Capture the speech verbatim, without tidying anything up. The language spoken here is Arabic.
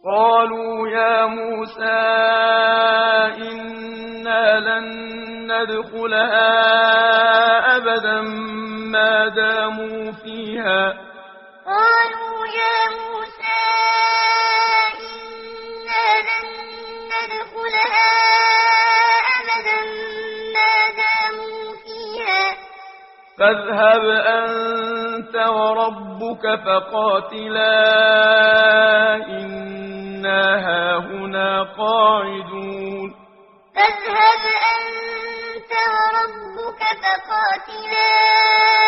قالوا يا موسى إنا لن ندخلها أبدا ما داموا فيها قالوا يا موسى إنا لن ندخلها أبدا ما داموا فيها فاذهب أنت وربك فقاتلا إنا هاهنا قاعدون فاذهب أنت وربك فقاتلا